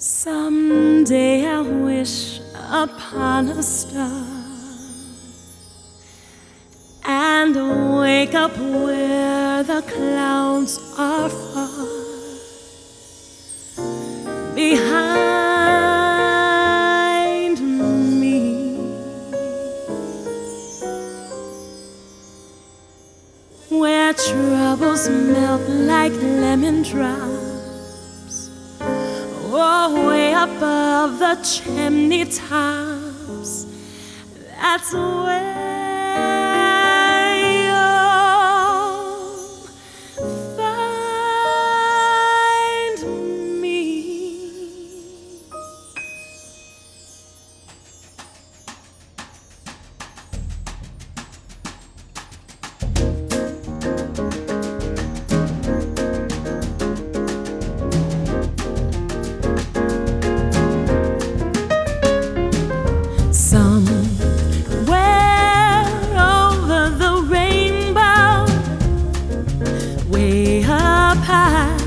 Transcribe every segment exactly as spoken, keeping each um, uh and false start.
Someday I wish upon a star and wake up where the clouds are far behind me, where troubles melt like lemon drops. Oh, way above the chimney tops, that's where you'll find me. Somewhere over the rainbow, way up high,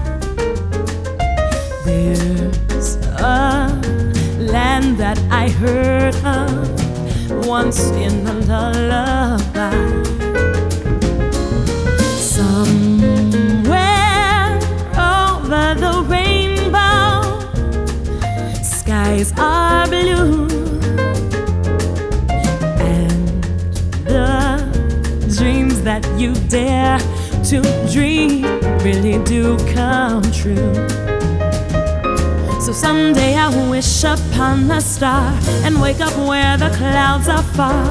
there's a land that I heard of once in a lullaby. Somewhere over the rainbow, skies are blue, dreams that you dare to dream really do come true. So someday I wish upon a star and wake up where the clouds are far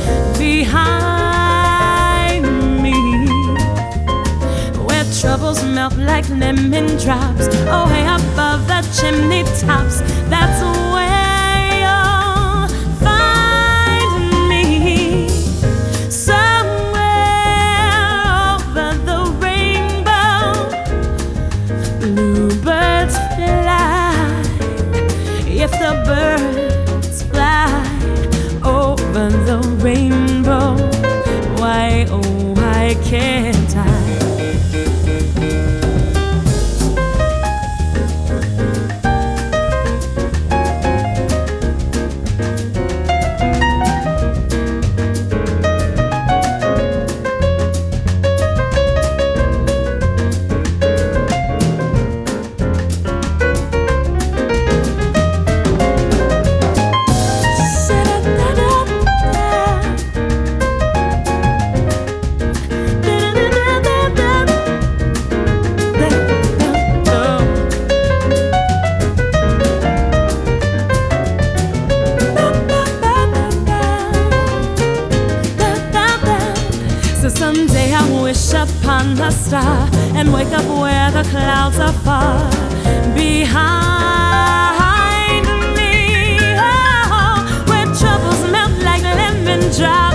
behind me, where troubles melt like lemon drops. Oh, way above the chimney tops, that's where if the birds fly over the rainbow, why, oh, why can't I? So someday I wish upon a star and wake up where the clouds are far behind me, oh, where troubles melt like lemon drops.